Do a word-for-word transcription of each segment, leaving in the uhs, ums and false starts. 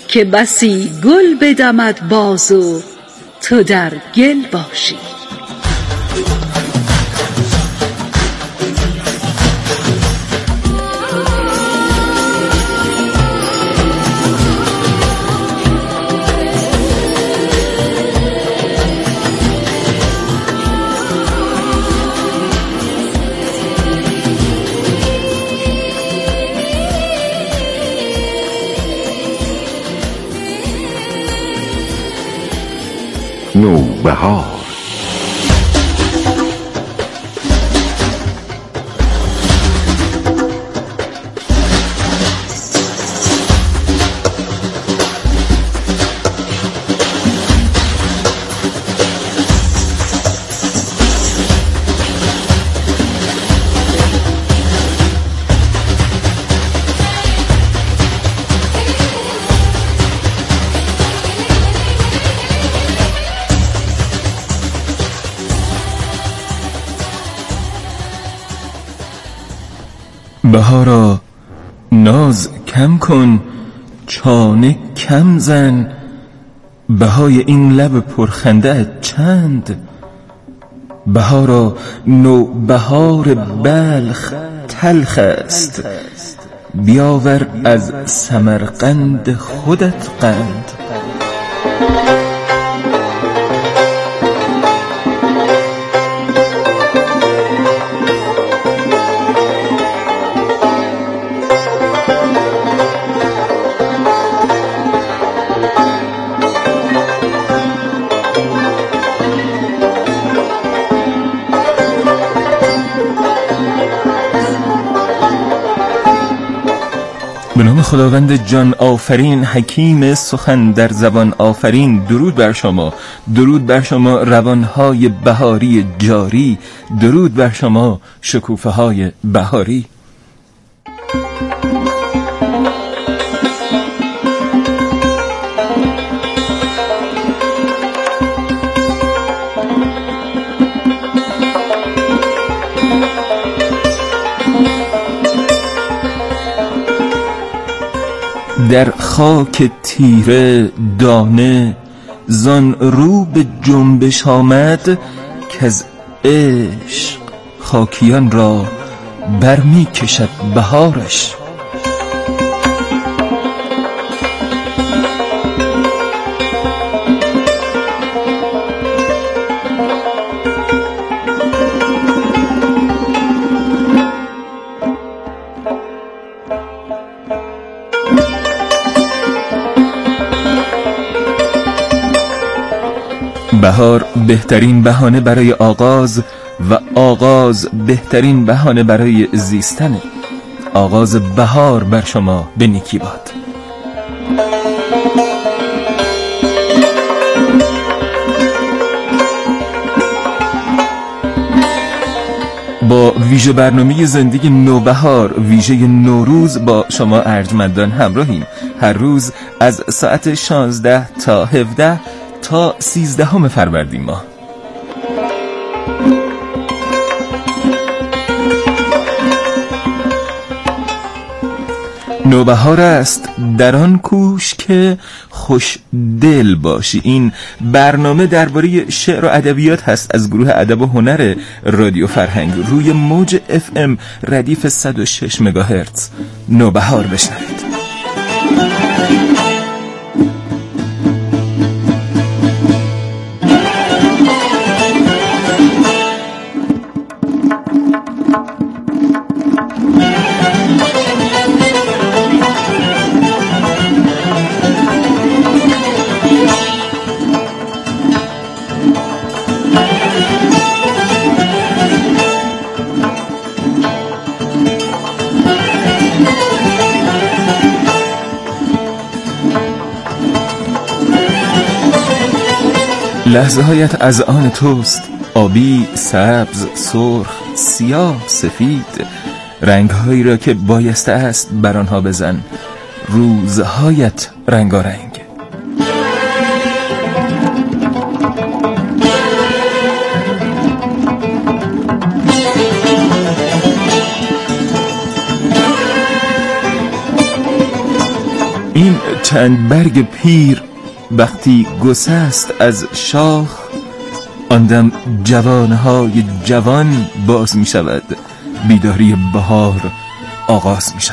که بسی گل بدمد باز و تو در گل باشی. نوبهار. بهارا ناز کم کن، چانه کم زن، بهای این لب پرخنده چند. بهارا نوبهار بلخ تلخ است، بیاور از سمرقند خودت قند. به نام خداوند جان آفرین، حکیم سخن در زبان آفرین. درود بر شما، درود بر شما روانهای بهاری جاری، درود بر شما شکوفه های بهاری. در خاک تیره دانه زان رو به جنبش آمد، که از عشق خاکیان را برمی کشد بهارش. بهار بهترین بهانه برای آغاز و آغاز بهترین بهانه برای زیستنه. آغاز بهار بر شما به نیکی باد. با ویژه برنامه زندگی نوبهار، ویژه نوروز، با شما ارجمندان همراهیم. هر روز از ساعت شانزده تا هفده تا سیزدهم فروردین ماه. نوبهار است در آن کوش که خوش دل باشی. این برنامه درباره شعر و ادبیات هست از گروه ادب و هنر رادیو فرهنگ روی موج اف ام ردیف صد و شش مگاهرتز. نوبهار بشنوید. لحظه هایت از آن توست، آبی، سبز، سرخ، سیاه، سفید، رنگ هایی را که بایسته است بر آنها بزن. روزهایت رنگارنگ. این چند برگ پیر وقتی گسست از شاخ، آندم جوانهای جوان باز می شود، بیداری بهار آغاز می شود.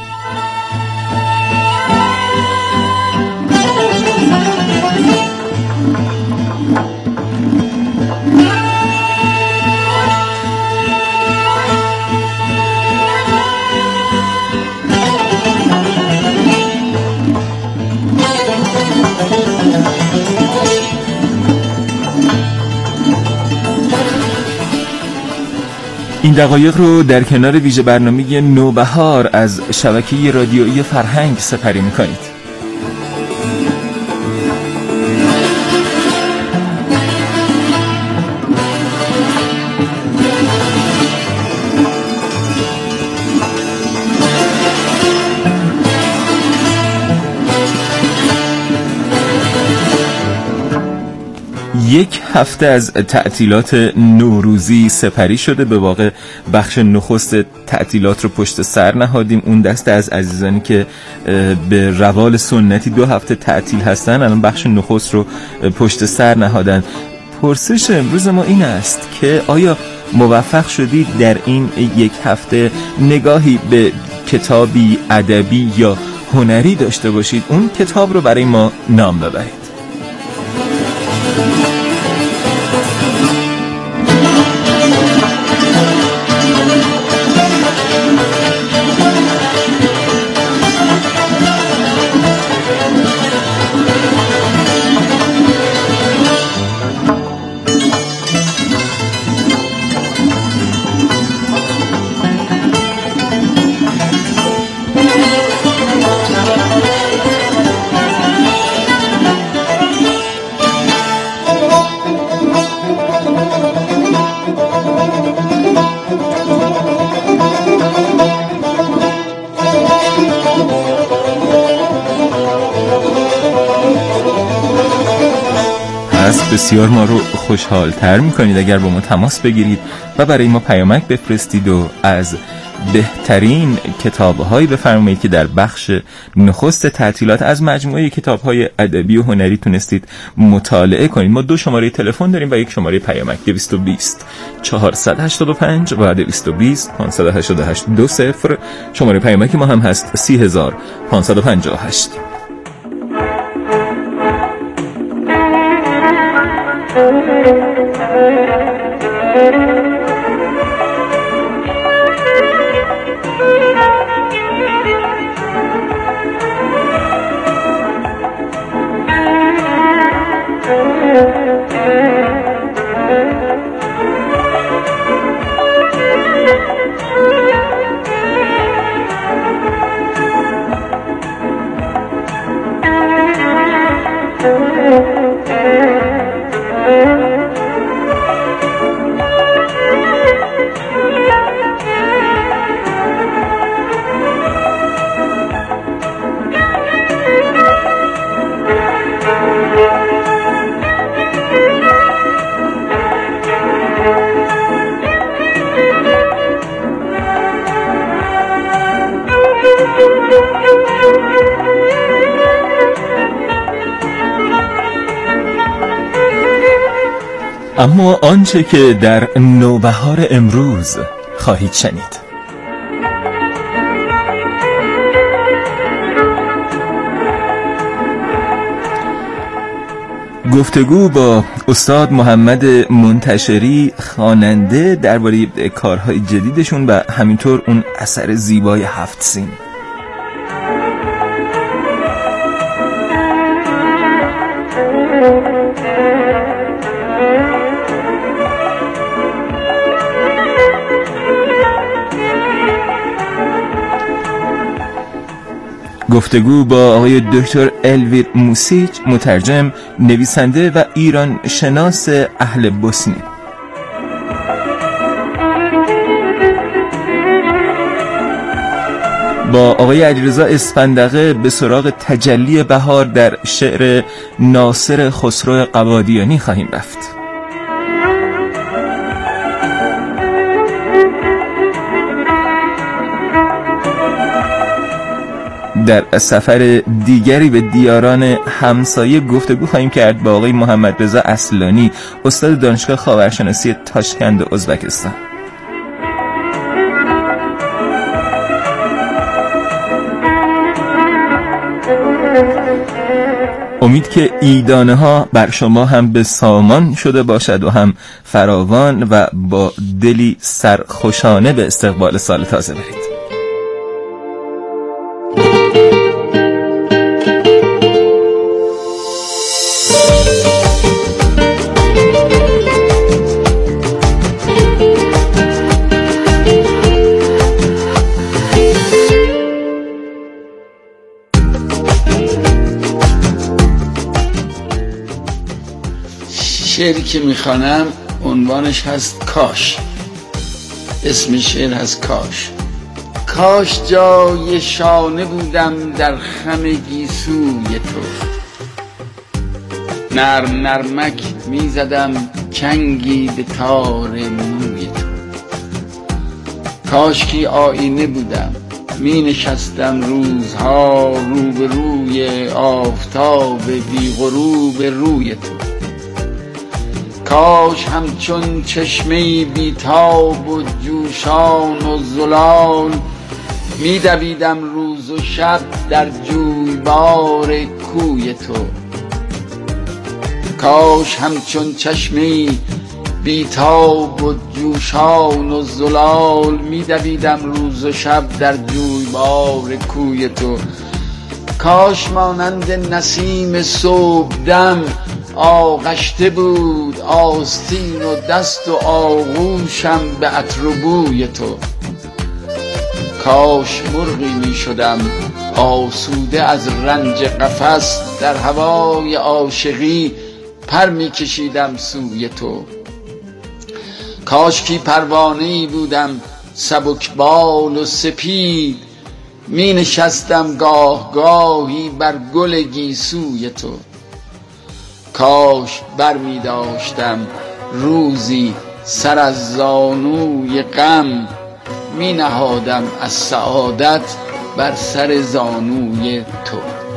این دقایق رو در کنار ویژه برنامه نوبهار از شبکه رادیویی فرهنگ سپری می‌کنید. یک هفته از تعطیلات نوروزی سپری شده، به واقع بخش نخست تعطیلات رو پشت سر نهادیم. اون دسته از عزیزانی که به روال سنتی دو هفته تعطیل هستن الان بخش نخست رو پشت سر نهادن. پرسش امروز ما این است که آیا موفق شدید در این یک هفته نگاهی به کتابی ادبی یا هنری داشته باشید؟ اون کتاب رو برای ما نام ببرید. بسیار ما رو خوشحال تر میکنید اگر با ما تماس بگیرید و برای ما پیامک بفرستید و از بهترین کتاب‌هایی بفرمایید که در بخش نخست تعطیلات از مجموعه کتاب‌های ادبی و هنری تونستید مطالعه کنید. ما دو شماره تلفن داریم و یک شماره پیامک دویست و بیست چهارصد و هشتاد و پنج و دویست و بیست پانصد و هشتاد و هشت دو صفر. شماره پیامک ما هم هست سی هزار پانصد و پنجاه و هشت. اما آنچه که در نوبهار امروز خواهید شنید، گفتگو با استاد محمد منتشری خواننده درباره کارهای جدیدشون و همینطور اون اثر زیبای هفت سین. گفتگو با آقای دکتر الویر موسیچ، مترجم، نویسنده و ایران شناس اهل بوسنی. با آقای علیرضا اسفندقه به سراغ تجلی بهار در شعر ناصر خسرو قبادیانی خواهیم رفت. در سفر دیگری به دیاران همسایه گفتگو خواهیم کرد با آقای محمد رضا اصلانی، استاد دانشگاه خاورشناسی تاشکند ازبکستان. امید که ایدانه ها بر شما هم به سامان شده باشد و هم فراوان و با دلی سرخوشانه به استقبال سال تازه برید. شعری که میخوانم عنوانش هست کاش. اسم شعر هست کاش. کاش جای شانه بودم در خم گیسوی تو، نرم نرمک میزدم چنگی به تار موی تو. کاش کی آینه بودم می نشستم روزها روبروی آفتاب بی غروب روی تو. کاش همچون چشمه بیتاب و جوشان و زلال می دویدم روز و شب در جویبار کوی تو. کاش همچون چشمه بیتاب و جوشان و زلال می دویدم روز و شب در جویبار کوی تو. کاش مانند نسیم صبحدم آغشته بود آستین و دست و آغوشم به عطر و بوی تو. کاش مرغی می شدم آسوده از رنج قفس، در هوای عاشقی پر می کشیدم سوی تو. کاش کی پروانه‌ای بودم سبکبال و سپید، می نشستم گاه گاهی بر گل گیسوی تو. کاش بر می داشتم روزی سر از زانوی غم، می نهادم از سعادت بر سر زانوی تو.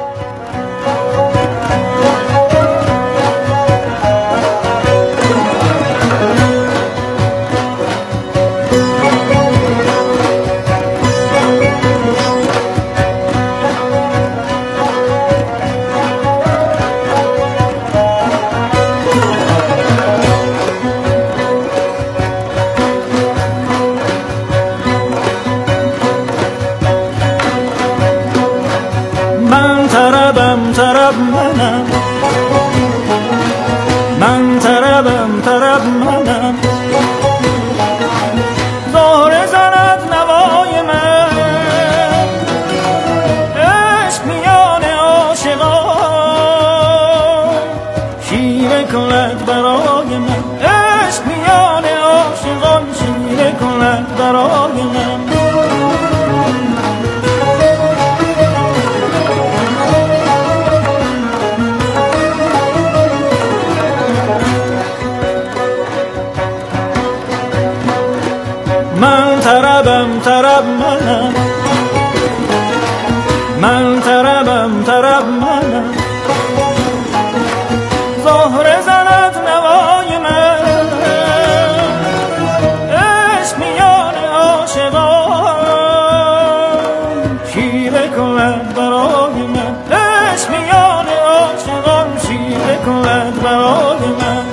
من طربم طرب منم، زهره زند نوای من، عشق میان عاشقان شیوه کند برای من، عشق میان عاشقان شیوه کند برای من. من طربم طرب منم، من طربم طرب منم، زهره زند نوای من، عشق میان عاشقان شیوه کند برای من، عشق میان عاشقان شیوه کند برای من.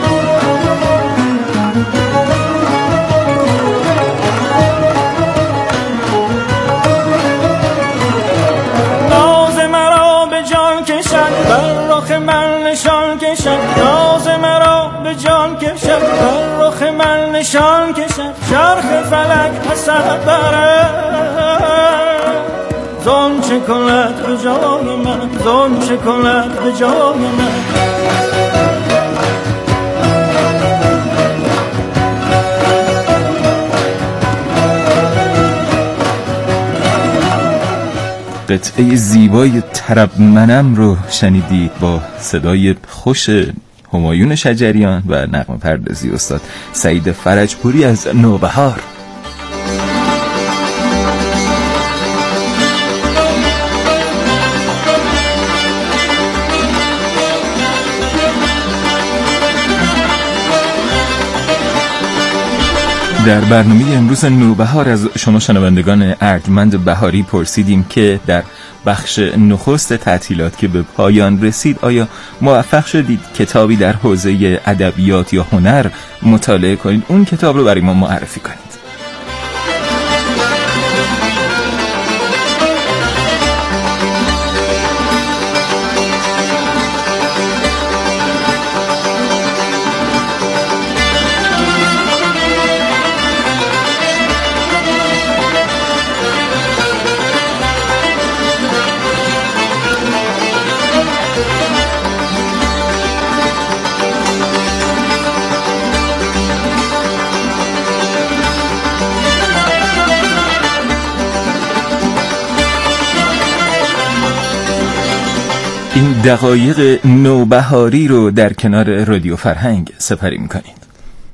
من نشان کشد راز مرا به جان کشد، بر رخ من نشان کشد چرخ فلک حسد بره، زان چه کند به جای من، زان چه کند به جای من. قطعه زیبای طرب منم رو شنیدید با صدای خوش همایون شجریان و نغمه پردازی استاد سعید فرجپوری از نوبهار. در برنامه امروز نوبهار از شما شنوندگان ارجمند بهاری پرسیدیم که در بخش نخست تعطیلات که به پایان رسید آیا موفق شدید کتابی در حوزه ادبیات یا هنر مطالعه کنید؟ اون کتاب رو برای ما معرفی کنید. این دقایق نوبهاری رو در کنار رادیو فرهنگ سپری می‌کنید.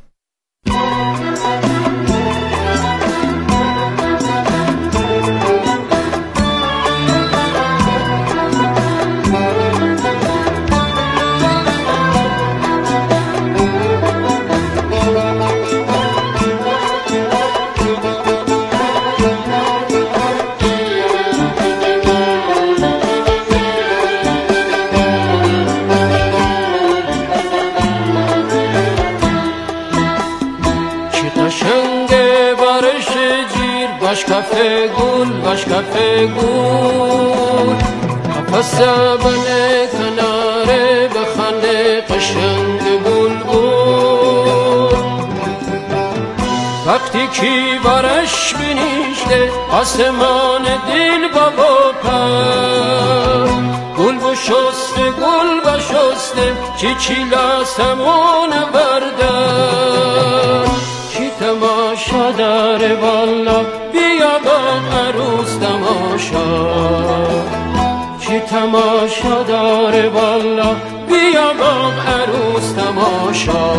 باش کافه گل باش کافه گل قفص بنه کناره بخنده قشنگ بلبل وقتی کی بارش بنیشته آسمان دل بابا پر گل بشسته گل بشسته چی چیلا سمون بردن کی تماشا داره والا بیا با عروس تماشا کی تماشا داره والا بیا با عروس تماشا.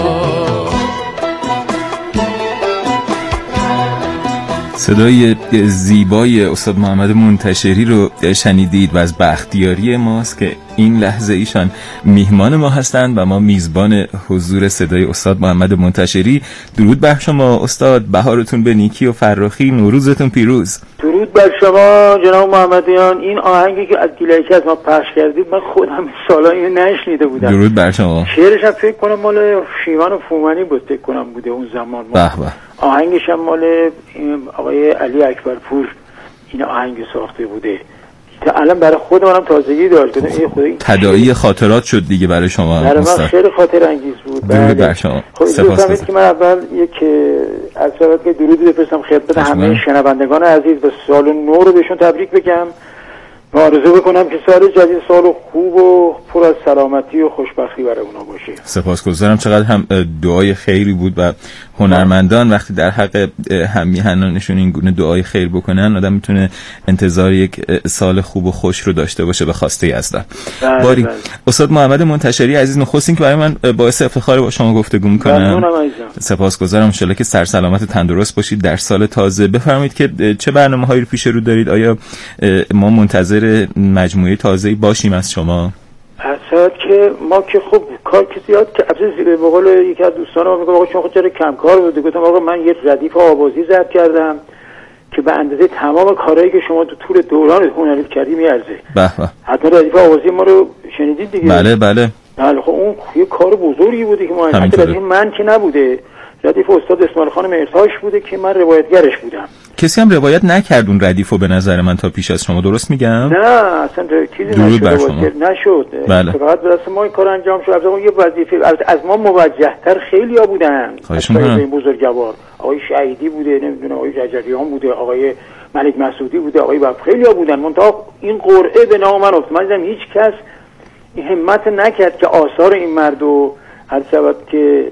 صدای زیبای استاد محمد منتشری رو شنیدید و از بختیاری ماست که این لحظه ایشان میهمان ما هستند و ما میزبان حضور صدای استاد محمد منتشری. درود بر شما استاد، بهارتون به نیکی و فراخی، نوروزتون پیروز. درود بر شما جناب محمدیان. این آهنگی که از گیلکی از ما پخش کردید من خودم سالا اینو نشنیده بودم. درود بر شما. شعرش هم فکر کنم مال شیوان و فومنی بود، فکر کنم بوده اون زمان. به به. آهنگش هم مال آقای علی اکبرپور این آهنگ ساخته بوده. الان برای خود منم تازگی داشت. ای خدای تداعی خاطرات شد دیگه برای شما. برای من خیلی خاطر انگیز بود. درود بر شما. سپاسگزارم که من اول یک از سبب که درودی بفرستم خدمت همه شنوندگان عزیز و سال نو رو بهشون تبریک بگم و آرزو بکنم که سال جدید سال خوب و پر از سلامتی و خوشبختی برای اونا باشه. سپاسگزارم. چقدر هم دعای خیری بود و هنرمندان وقتی در حق هم میهنانشون این گونه دعای خیر بکنن آدم میتونه انتظار یک سال خوب و خوش رو داشته باشه به خواسته یزدان. باری استاد محمد منتشری عزیز، نخستین که برای من باعث افتخار با شما گفتگو میکنم. سپاسگزارم. ان شاءالله که سر سلامت و تندرست باشید در سال تازه. بفرمایید که چه برنامه‌هایی رو پیش رو دارید؟ آیا ما منتظر مجموعه تازه‌ای باشیم از شما؟ اصلا که ما که خب کار که زیاد که ابزه به قول یکی از دوستانم میگه آقا شما خود چرا کم کار بودی؟ گفتم آقا من یه ردیف آوازی ضبط کردم که به اندازه تمام کارهایی که شما تو طول دوران هنری کردی میارزه. به به. حتما ردیف آوازی ما رو شنیدید دیگه؟ بله بله. بله خب اون یه کار بزرگی بوده که ما حتی من که نبوده، ردیف استاد اسماعیل خان مرتاش بوده که من روایتگرش بودم. کسی هم روایت نکردون ردیفو به نظر من تا پیش از شما، درست میگم؟ نه اصلا چیزی نشد. نشد. بله. فقط دست ما این کار انجام شد. از ما یه وظیفه از ما موجه‌تر خیلی‌ها بودن. خواهش می‌کنم. این بزرگوار آقای شهیدی بوده، نمیدونم آقای رجبیان بوده، آقای ملک مسعودی بوده، آقای وقت خیلی‌ها بودن. منتها این قرعه به نام من افتاد. من دیدم هیچ کس این همت نکرد که آثار این مردو هر سبب که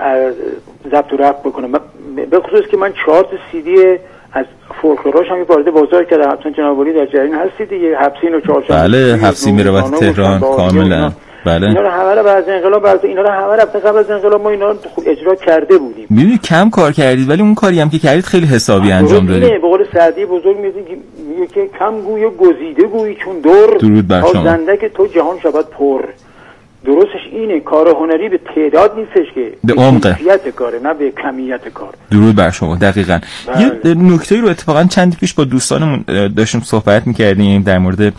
ضبط و رفع بکنه. به خصوص که من چهار تا سی دی از فولکلوراش هم وارد بازار کردم. حتما جناب علی در جریان هستید دیگه. حبسین و چهارشنبه. بله، حبسی میروت تهران کاملا. بله. اینا رو همه رو بعد از انقلاب بعد اینا رو همه رو قبل از انقلاب ما اینا رو خوب اجرا کرده بودیم. می‌بینید کم کار کردید ولی اون کاری هم که کردید خیلی حسابی انجام دادید. به قول سعدی بزرگ میگه که کم گوی و گزیده گوی چون دور درود بر شما. زنده که تو جهان شود پر. درستش اینه کار هنری به تعداد نیستش که به عمق کیفیت کاره، نه به کمیت کار. درود بر شما. دقیقاً بله. یه نکته رو اتفاقا چند پیش با دوستانمون داشتیم صحبت می‌کردیم در مورد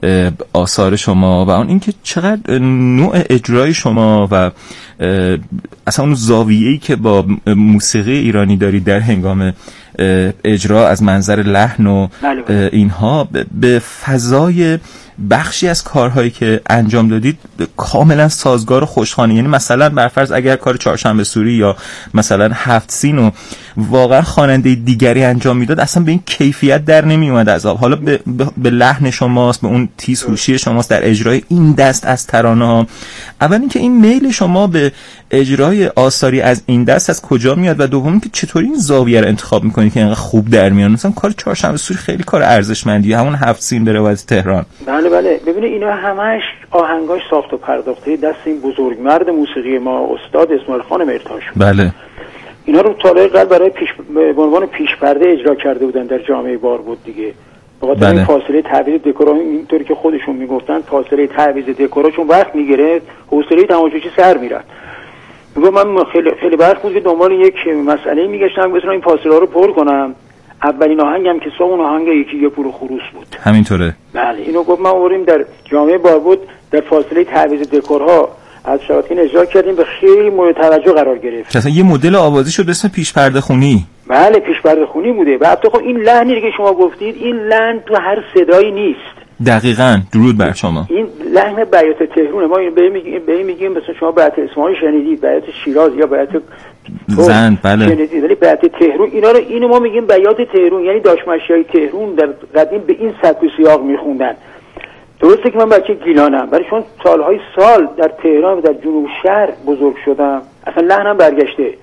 آثار شما و اون اینکه چقدر نوع اجرای شما و اصلا اون زاویه‌ای که با موسیقی ایرانی دارید در هنگام اجرا از منظر لحن و اینها به فضای بخشی از کارهایی که انجام دادید کاملا سازگار و خوشخوانه. یعنی مثلا برفرض اگر کار چهارشنبه سوری یا مثلا هفت سینو واقعا خواننده دیگری انجام میداد اصلا به این کیفیت در نمی اومد از آب. حالا به, به لحن شماست، به اون تیزهوشی شماست در اجرای این دست از ترانه ها. اول اینکه این میل شما به اجرای آثاری از این دست از کجا میاد و دوم که چطوری این زاویه رو انتخاب میکنید که اینقدر خوب در میاد؟ مثلا کار چهارشنبه سوری خیلی کار ارزشمندیه، همون هفت سین به روایت تهران. بله بله ببینید اینا همش آهنگاش ساخت و پرداخته دست این بزرگمرد موسیقی ما استاد اسماعیل خان مرتاش. بله اینا رو طالع قبل برای پیش به عنوان پیش پرده اجرا کرده بودن در جامعه بار بود دیگه. به خاطر این فاصله تعویض دکورا اینطوری که خودشون میگفتن فاصله تعویض دکورا چون وقت میگیره حوصله تماشاچی سر میرفت. میگم من خیلی خیلی وقت بود که دنبال یک مسئله میگشتم بتونم این فاصله رو پر کنم. اولین آهنگم که سو اون آهنگ یکی یه پول خروس بود. همینطوره. بله اینو گفت ما آوریم در جامعه بار بود در فاصله تعویض دکورها از شبکه اجرا کردیم به خیلی مورد توجه قرار گرفت. مثلا یه مدل آوازی شد به اسم پیش پرده خونی. بله پیش پرده خونی بوده و البته خب این لحنی که شما گفتید این لحن تو هر صدایی نیست. دقیقاً درود بر شما. این لحن بیات تهرونه. ما به میگیم به میگیم مثلا شما بیات اصفهانی شنیدید، بیات شیراز یا بیات زند بله شنیدید، ولی بیات تهرون اینا رو اینو ما میگیم بیات تهرون، یعنی داشمشیای تهرون در قدیم به این سبک و سیاق میخوندن. درسته که من بچه گیلانم ولی چون سالهای سال در تهران و در جنوب شهر بزرگ شدم اصلا لحنم برگشته.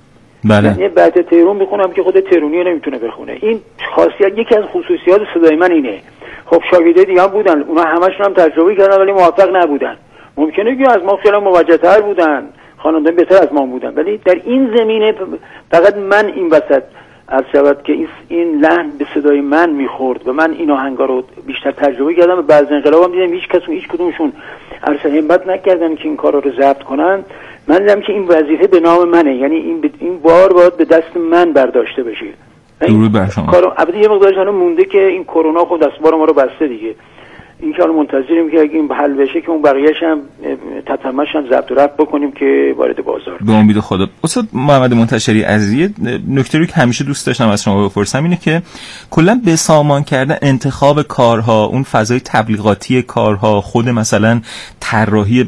بله یعنی بعد تهران میخونم که خود تهرونی نمیتونه بخونه. این خاصیت یکی از خصوصیات صدای من اینه. خب شاگرده دیگه هم بودن اونا همشون هم تجربه کردن ولی موفق نبودن. ممکنه که از ما خیلی موجه‌تر بودن، خواننده بهتر از ما بودن، ولی در این زمینه فقط من این وسط از شود که این لحن به صدای من میخورد و من این آهنگا رو بیشتر تجربه کردم و بعد از انقلابم دیدم هیچ کس هیچ کدومشون عرض همت نکردن که این کارا رو ضبط کنن. من دیدم که این وظیفه به نام منه، یعنی این این بار باید به دست من برداشته بشه. درود بر شما. کارو البته یه مقدارش هنوز مونده که این کرونا خود دستبار ما رو بسته دیگه. این که الان منتظریم که اگه این حل بشه که اون بقیه‌اش هم تتمش هم ضبط و رفت بکنیم که وارد بازار. به امید خدا. استاد محمد منتشری عزیز، نکته رو که همیشه دوست داشتم از شما بپرسم اینه که کلا به سامان کردن انتخاب کارها، اون فضای تبلیغاتی کارها، خود مثلا طراحی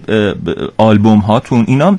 آلبوم هاتون، اینا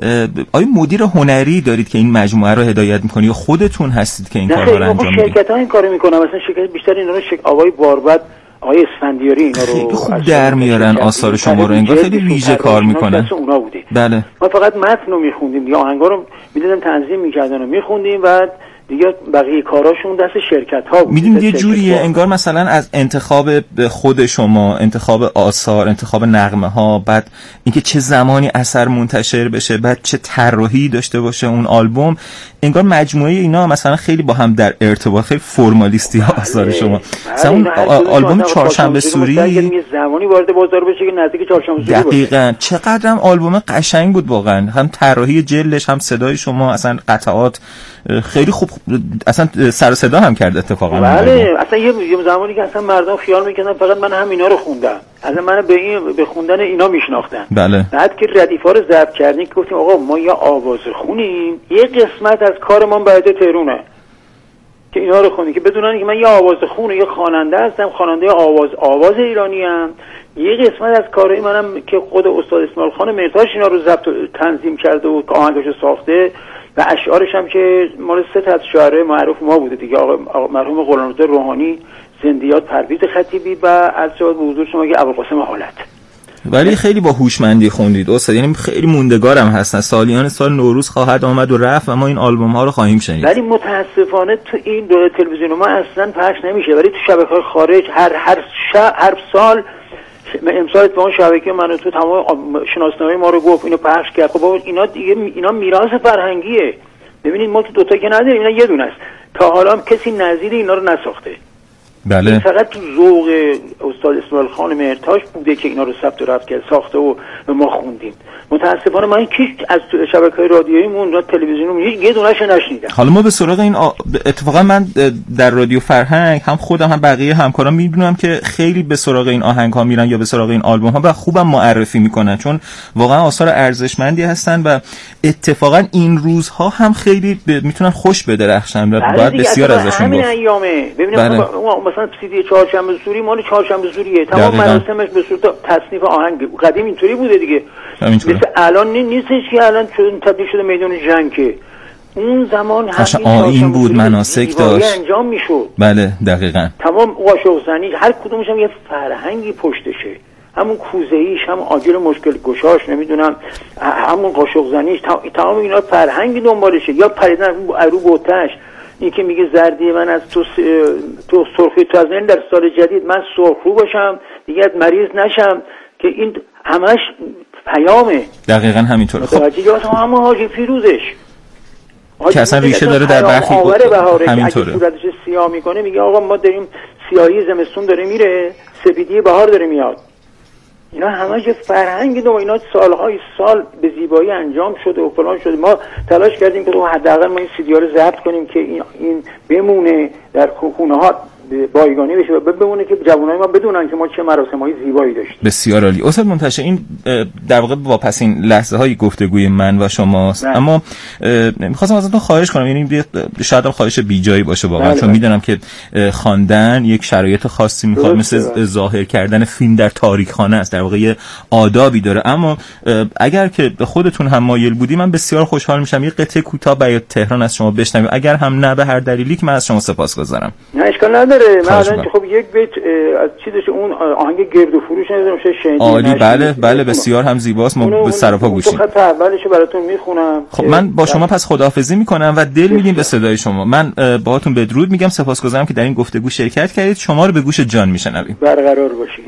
آیا مدیر هنری دارید که این مجموعه رو هدایت می‌کنه یا خودتون هستید که این کارها رو انجام میدید؟ شرکت‌ها این کارو می‌کنن، مثلا شرکت بیشتر اینا رو شک آقای باربد آقای اسفندیاری اینا رو خیلی خوب در میارن آثار شما رو، انگار خیلی ویژه کار میکنن. بله ما فقط متن رو میخوندیم یا آهنگا رو میدیدم تنظیم میکردن و میخوندیم و دیگه بقیه کاراشون دست شرکت ها بود. میدونید یه جوریه انگار مثلا از انتخاب خود شما، انتخاب آثار، انتخاب نغمه ها، بعد اینکه چه زمانی اثر منتشر بشه، بعد چه طراحی داشته باشه اون آلبوم، انگار مجموعه اینا مثلا خیلی با هم در ارتباط، خیلی فرمالیستی ها آثار شما. مثلا اون آلبوم چهارشنبه سوری یه زمانی وارد بازار بشه که نزدیک چهارشنبه سوری باشه. دقیقاً چقدرم آلبوم قشنگ بود واقعا، هم طراحی جلدش هم صدای شما، اصلا قطعات خیلی خوب، اصلا سر و صدا هم کرد اتفاقا. بله اصلا یه زمانی که اصلا مردم خیال میکردن فقط من هم اینا رو خوندم، اصلا من به این به خوندن اینا میشناختن. بله بعد که ردیفا رو ضبط کردیم که گفتیم آقا ما یا آواز خونیم، یه قسمت از کار ما بعد تهرونه که اینا رو خونیم که بدونن که من یه آواز خون و یه خواننده هستم، خواننده آواز آواز ایرانی ام. یه قسمت از کارهای منم که خود استاد اسماعیل خان مرتاش اینا رو ضبط و تنظیم کرده و آهنگاشو ساخته و اشعارش هم که مال سه تا از شاعرای معروف ما بوده دیگه، آقا مرحوم غلامرضا روحانی، زندیات پرویز خطیبی و از جواد به حضور شما که ابوالقاسم حالت. ولی خیلی با هوشمندی خوندید استاد، یعنی خیلی موندگارم هستن. سالیان سال نوروز خواهد آمد و رفت و ما این آلبوم ها رو خواهیم شنید. ولی متاسفانه تو این دوره تلویزیون ما اصلا پخش نمیشه، ولی تو شبکه‌های خارج هر هر شا... هر سال امسال تو اون شبکه من تو تمام شناسنامه ما رو گفت اینو پخش کرد. خب اینا دیگه اینا میراث فرهنگیه. ببینید ما تو دوتا که نداریم، اینا یه دونه است. تا حالا هم کسی نظیر اینا رو نساخته. بله. فقط تو ذوق استاد اسماعیل خان مهرتاش بوده که اینا رو ثبت و رفت کرد ساخته و ما خوندیم. متاسفانه من هیچ از شبکه‌های رادیوییمون و تلویزیونمون هیچ یه دونه‌اش نشنیدم. حالا ما به سراغ این آ... اتفاقا من در رادیو فرهنگ هم خودم هم بقیه همکاران میدونم که خیلی به سراغ این آهنگ‌ها میرن یا به سراغ این آلبوم‌ها و خوبم معرفی میکنن، چون واقعا آثار ارزشمندی هستن و اتفاقا این روزها هم خیلی ب... میتونن خوش بدرخشن و باید بسیار ازشون گفت. همین ایامه ببینید بله. مثلا سیدی چهارشنبه سوری مال چهارشنبه سوریه، تمام مراسمش به صورت تصنیف آهنگ. قدیم اینطوری بوده دیگه. مثل الان نیستش که الان چون تبدیل شده میدان جنگ، که اون زمان همین آیین بود، مناسک داشت، انجام میشد. بله دقیقاً. تمام قاشق زنی هر کدومش هم یه فرهنگی پشتشه، همون کوزه‌ایش، هم آجر مشکل گشاش، نمیدونم همون قاشق زنیش، تمام اینا فرهنگی دنبالشه. یا پریدن رو بوتش، این که میگه زردی من از تو س... تو سرخی تو از من در سال جدید من سرخرو باشم دیگه مریض نشم، که این همش پیامه. دقیقاً همینطوره. خب یا همون حاجی فیروزش که اصلا ریشه داره در برخی همینطوره. اگه صورتش سیاه میکنه میگه آقا ما داریم سیاهی زمستون داره میره، سپیدی بهار داره میاد. اینا همه فرهنگی دو اینا سالهای سال به زیبایی انجام شده و فلان شده. ما تلاش کردیم که حداقل ما این سیدی‌ها رو ضبط کنیم که این این بمونه در خونه ها بایگانی بشه و بمونه که جوانای ما بدونن که ما چه مراسم‌های زیبایی داشتیم. بسیار عالی. استاد منتشر، این در واقع واپسین لحظه‌های گفتگوی من و شماست، بله. اما می‌خواستم ازتون خواهش کنم، یعنی شاید خواهش بیجایی باشه واقعا، بله. چون میدونم که خواندن یک شرایط خاصی می‌خواد، مثل ظاهر کردن فیلم در تاریکخانه است، در واقع آدابی داره. اما اگر که خودتون هم مایل بودی من بسیار خوشحال میشم یه قطعه کوتاه بیات تهران از شما بشنویم، اگر هم نه به هر دلیلی که من از شما سپاسگزارم. نه اشکال نداره. من الان خب یک بیت از چیزش اون آهنگ گرد و فروش نمیدونم چه شنیدی. عالی، بله بله بسیار هم زیباست، ما به سراپا گوشیم. خط اولشو براتون میخونم. خب من با شما پس خداحافظی میکنم و دل میدیم به صدای شما. من باهاتون بدرود میگم، سپاسگزارم که در این گفتگو شرکت کردید. شما رو به گوش جان میشنویم. برقرار باشید.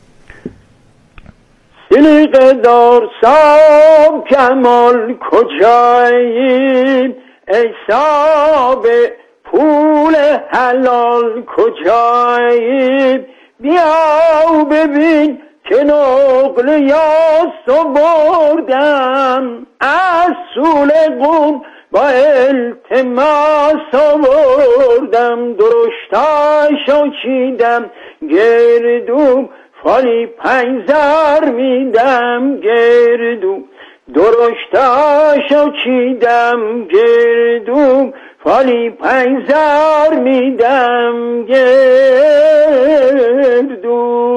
سلیقه دار صاحب کمال کجایی، ای صاحب پول حلال کجایی، بیا ببین که نقل یاس بردم، اصول قوم با التماس بردم، درشتاشو چیدم گردو فالی پنزر میدم گردو، درشتاشو چیدم گردو فالی پنزر میدم گردو.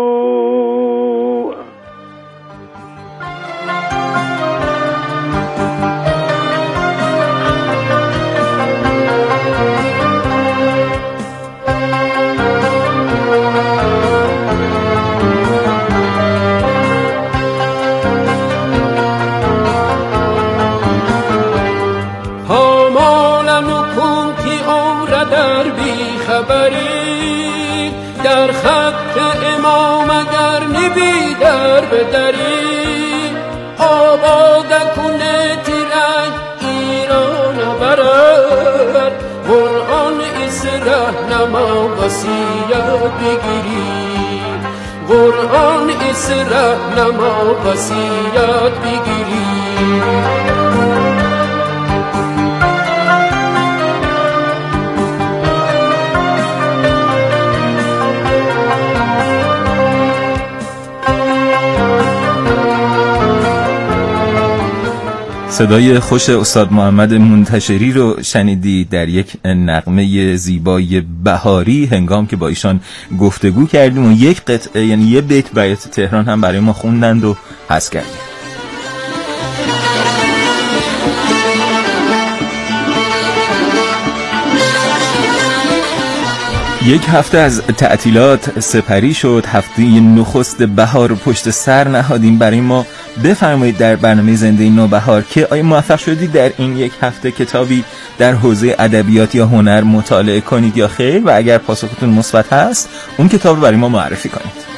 در خط امام اگر نبی در بدری، آباد کنه تیرک ایران برد، قرآن اسره نما وسیعت بگیری، قرآن اسره نما وسیعت بگیری. صدای خوش استاد محمد منتشری رو شنیدی در یک نغمه زیبای بهاری هنگام که با ایشان گفتگو کردیم و یک قطعه یعنی یه بیت بیات تهران هم برای ما خوندند و حس کردیم. یک هفته از تعطیلات سپری شد، هفته نخست بهار رو پشت سر نهادیم. برای ما بفرمایید در برنامه زنده نوبهار که آیا موفق شدید در این یک هفته کتابی در حوزه ادبیات یا هنر مطالعه کنید یا خیر، و اگر پاسختون مثبت هست اون کتاب رو برای ما معرفی کنید.